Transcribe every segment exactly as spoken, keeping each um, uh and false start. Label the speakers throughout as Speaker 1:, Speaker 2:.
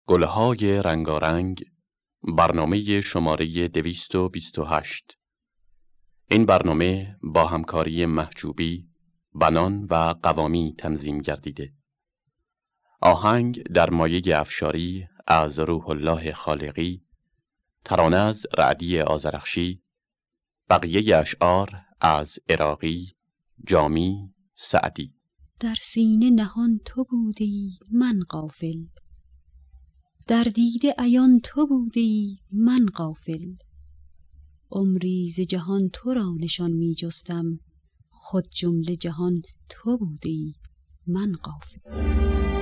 Speaker 1: گلهای رنگارنگ، برنامه شماره دویست و بیست و هشت. این برنامه با همکاری محجوبی، بنان و قوامی تنظیم گردیده. آهنگ در مایه افشاری از روح الله خالقی، ترانه از رعدی آذرخشی، بقیه اشعار از عراقی، جامی، سعدی.
Speaker 2: در سینه نهان تو بودی من غافل، در دیده عیان تو بودی من غافل. عمری ز جهان تو را نشان می جستم، خود جمله جهان تو بودی من غافل.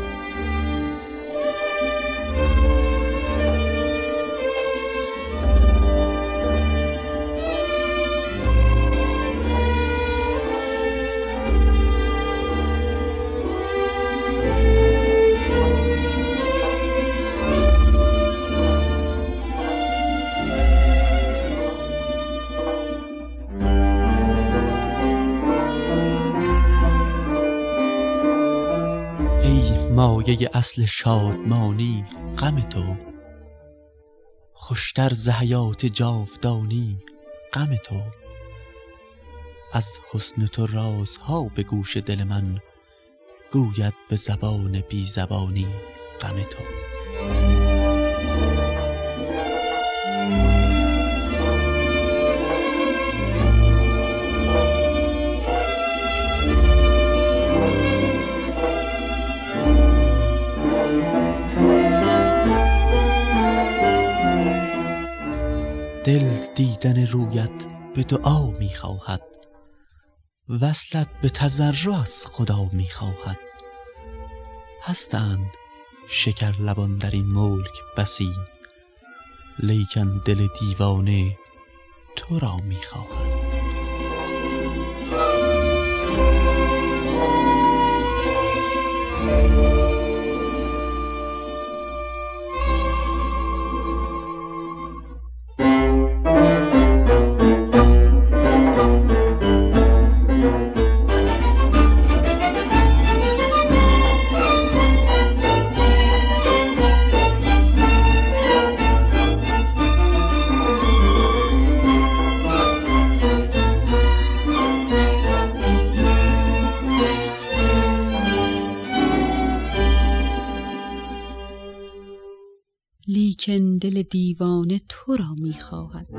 Speaker 3: مایه اصل شادمانی غم تو، خوشتر ز حیات جاودانی غم تو. از حسن تو رازها به گوش دل من، گوید به زبان بی زبانی غم تو. دل دیدن رویت به دعا می خواهد، وصلت به تضرع از خدا می خواهد. هستند شکر لبان در این ملک بسی، لیکن دل دیوانه تو را می خواهد.
Speaker 2: لیکن دل دیوانه تو را می خواهد.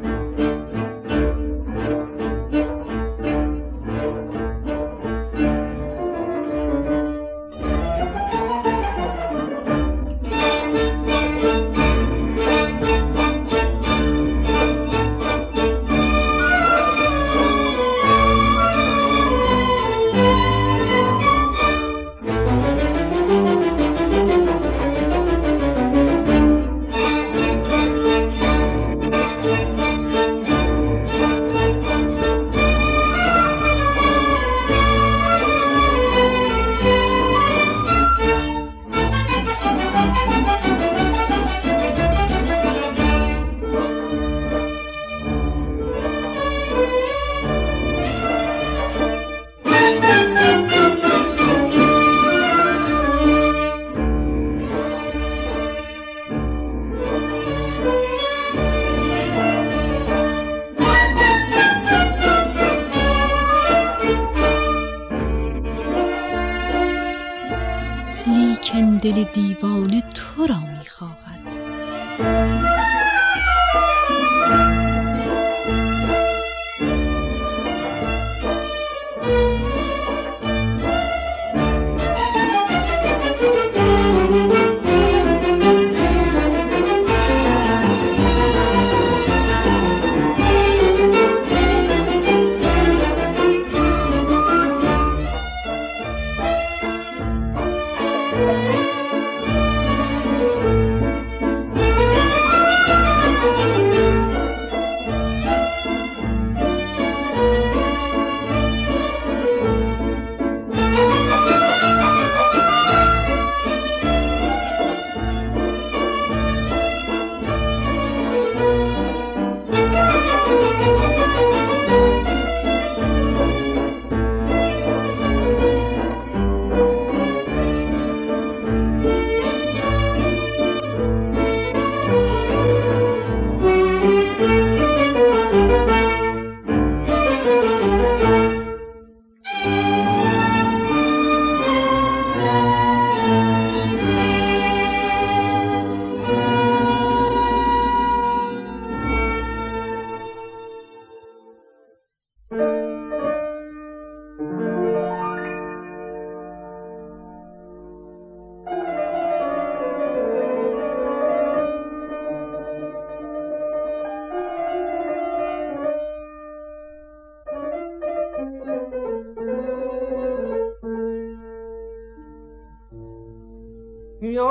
Speaker 2: لیکن دل دیوانه تو را می خواهد.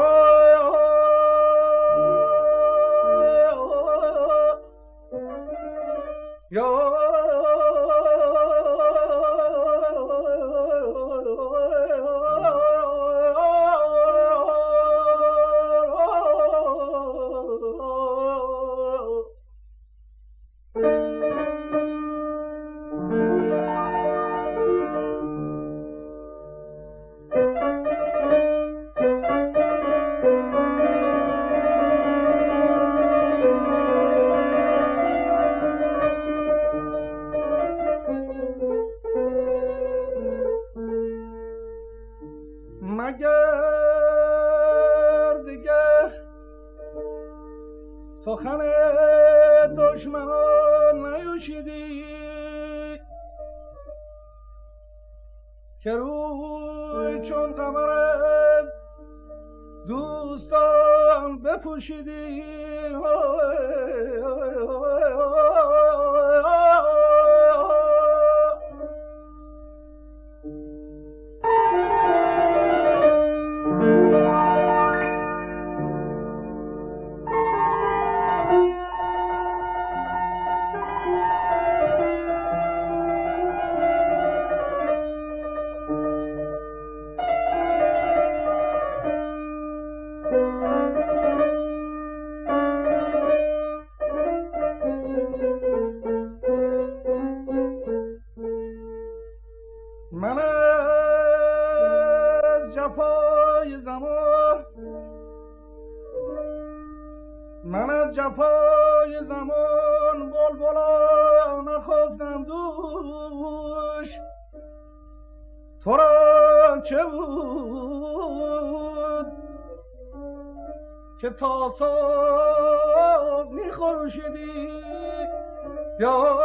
Speaker 4: سخن دشمنان نیوشیدی که روی چون قمر از دوستان بپوشیدی. من از جفای زمان من از جفای زمان بلبلا نخفتم دوش. تو را چه بود که تا صبح میخروشیدی؟ یا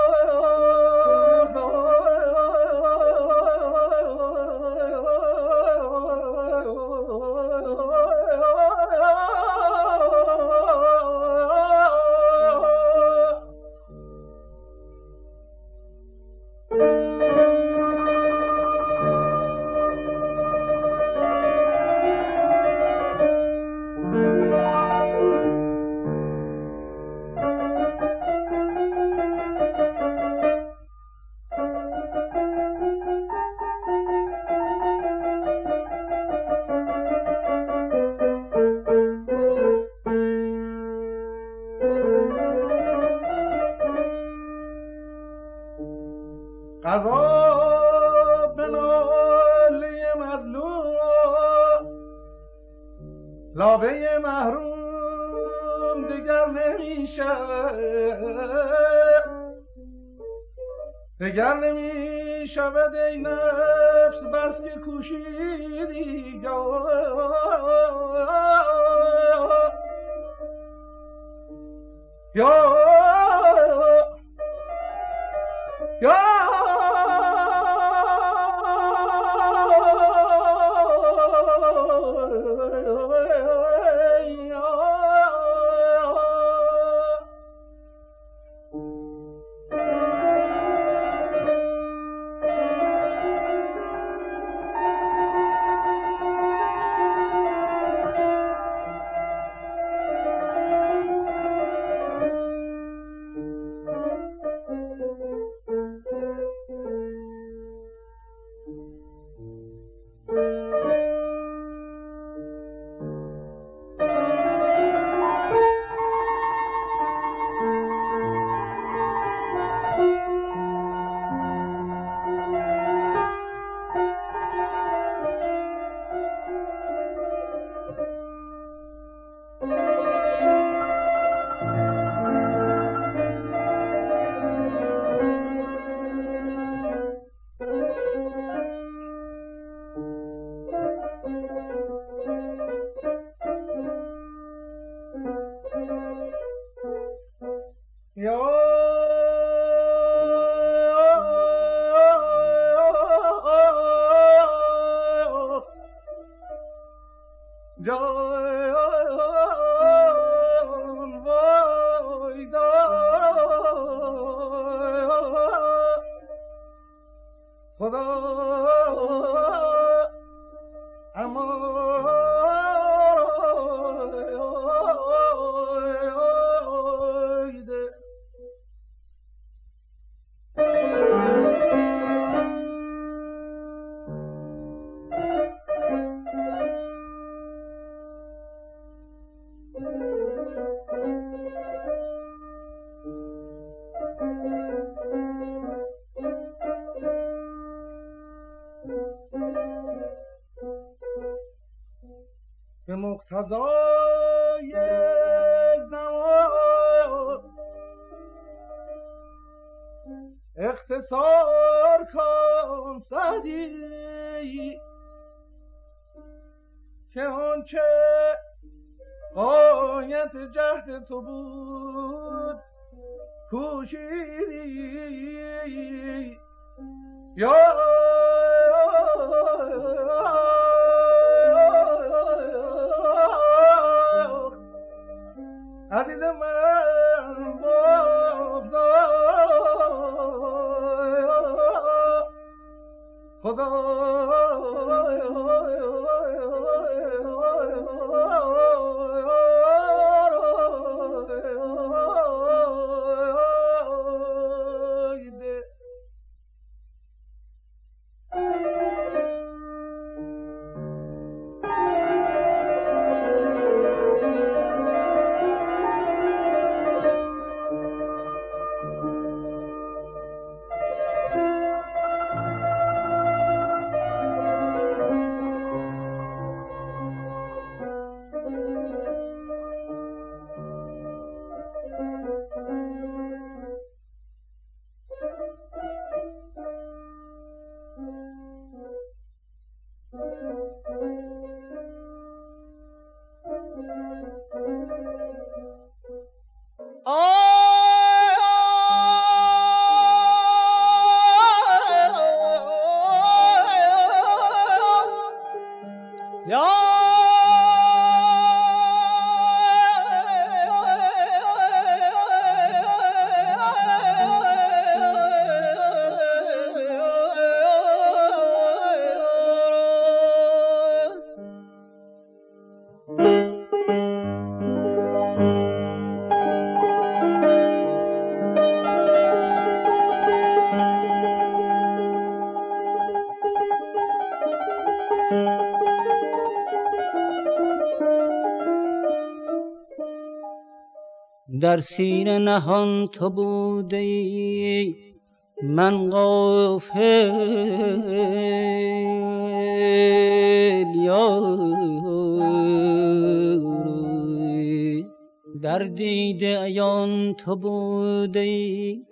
Speaker 4: قضا به ناله مظلوم لابه محروم دیگر نمیشود دیگر نمیشود ای نفس بس که کوشیدی. یا یا خدا اما به مقتضای زمان اختصار کن سعدی که آنچه غایت جهد تو بود کوشیدی یا عزیز من بغضا خدا
Speaker 5: در سینه نهان تو بوده ای من غافل یاری در دیده عیان تو بوده ای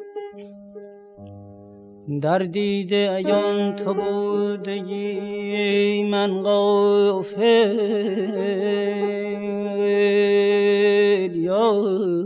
Speaker 5: در دیده عیان تو بوده ای من غافل یاری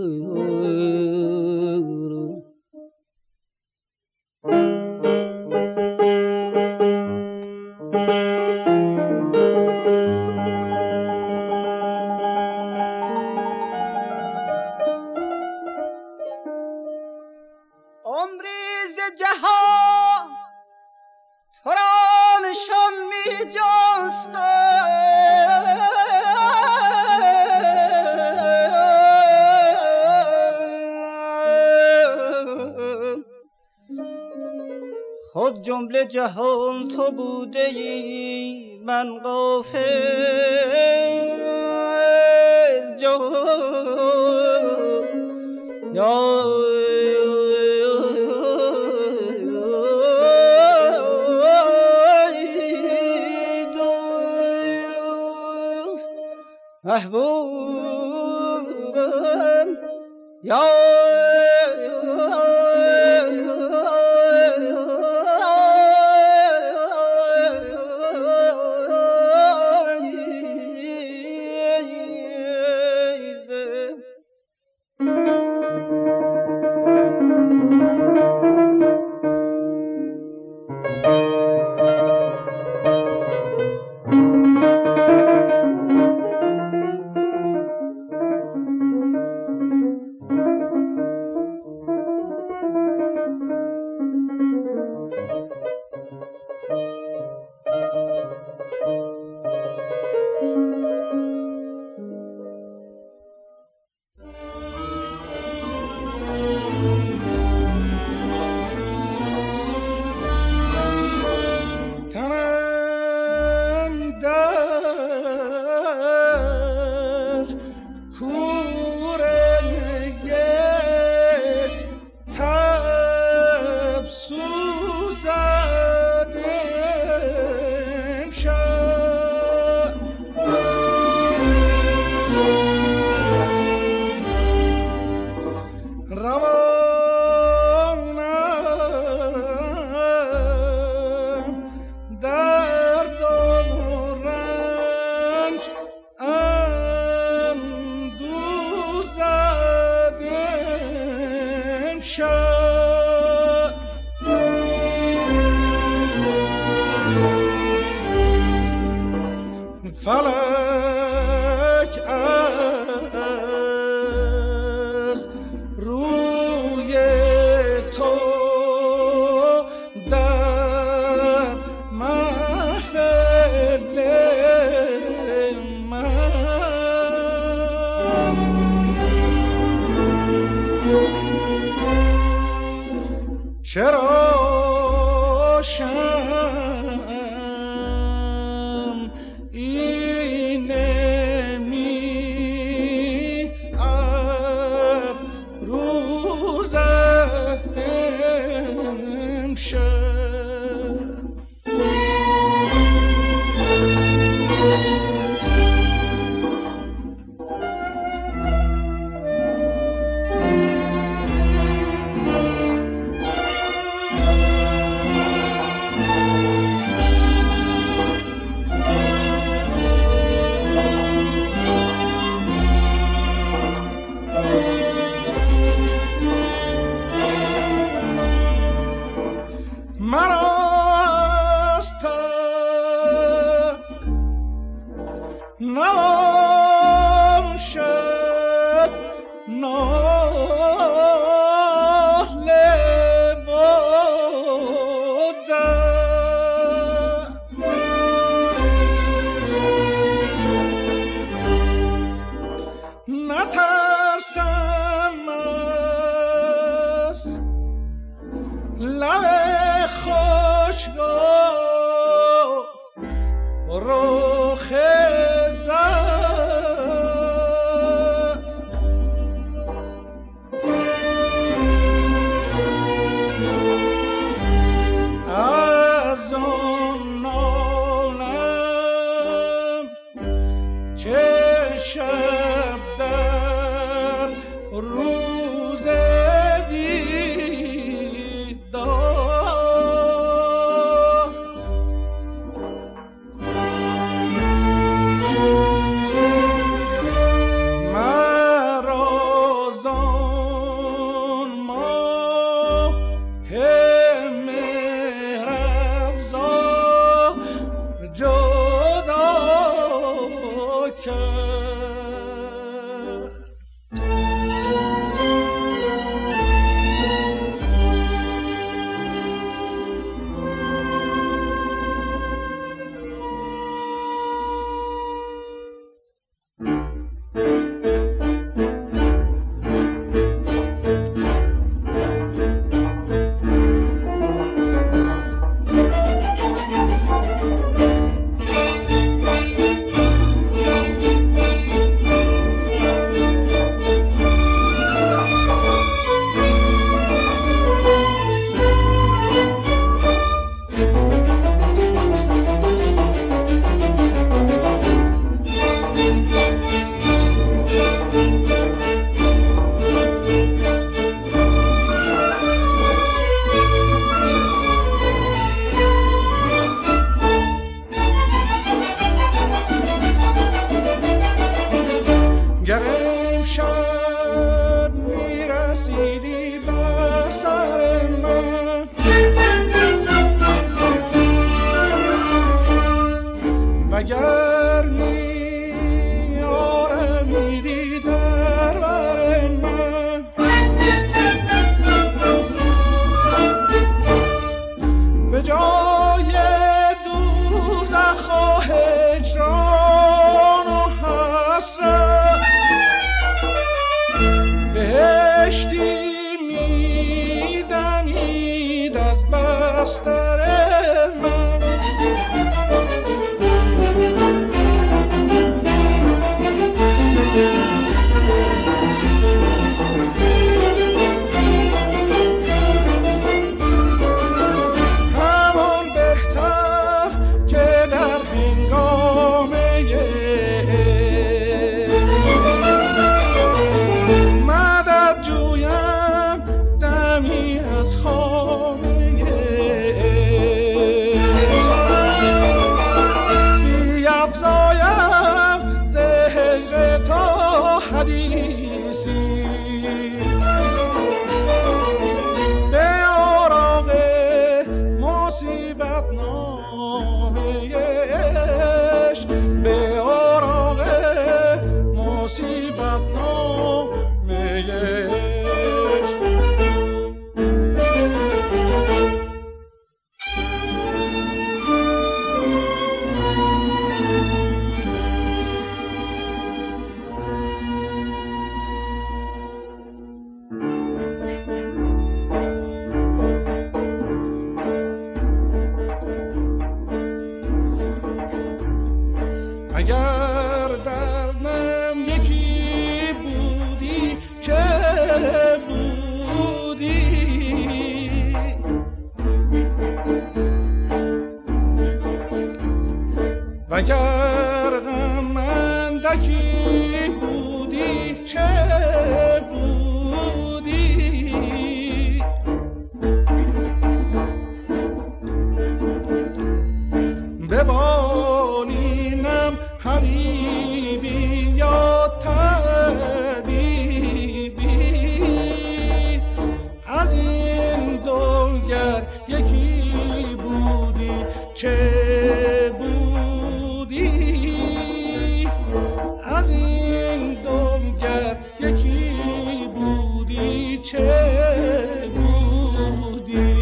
Speaker 5: خود جمله جهان تو بوده ای من غافل جان یا دوست محبوبم یا
Speaker 4: شب فلک از روی تو در محفل من چرا شم این نمی افروز امشب نباشد ناله و درد نترسم از لب خشکا رخ شب در روز دیدار مرا زان ماه مهرافزا جدا کرد حدیثی اگر در نم یکی بودی چه بودی، وگر غم اندکی بودی چه بودی، ببالینم حبیبی یا طبیبی، از این دوگر یکی بودی چه بودی، از این دوگر یکی بودی چه بودی.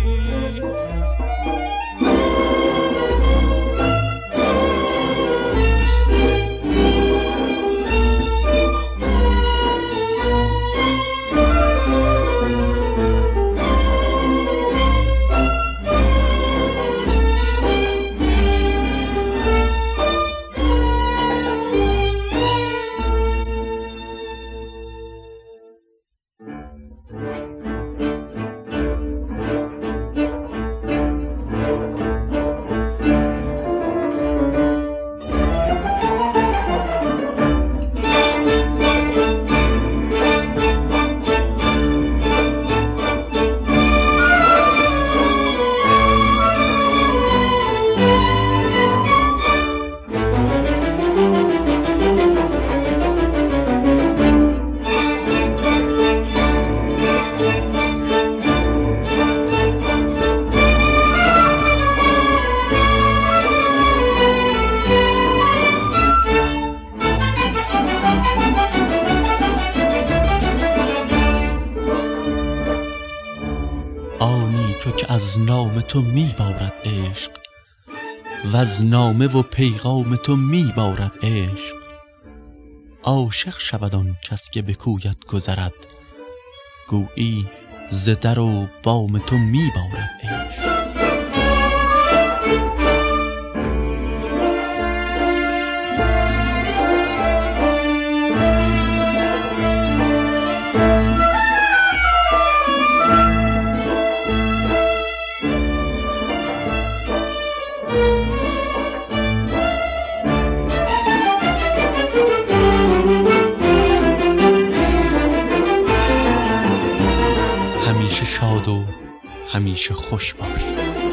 Speaker 3: از نام تو می بارد عشق، و از نامه و پیغام تو می بارد عشق. عاشق شود آن کس که به کویت گذرد، گویی ز در و بام تو می بارد عشق. همیشه شاد و همیشه خوش باش.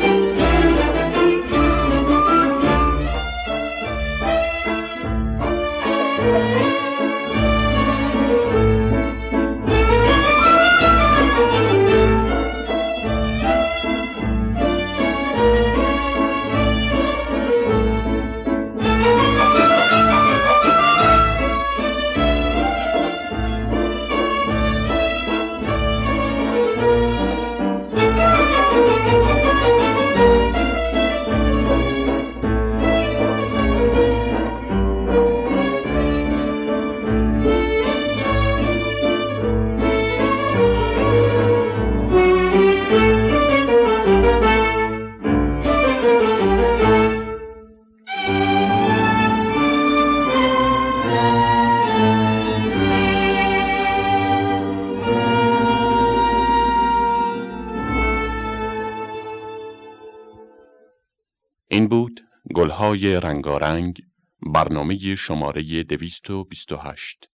Speaker 1: این بود گلهای رنگارنگ، برنامه شماره دویست و بیست و هشت.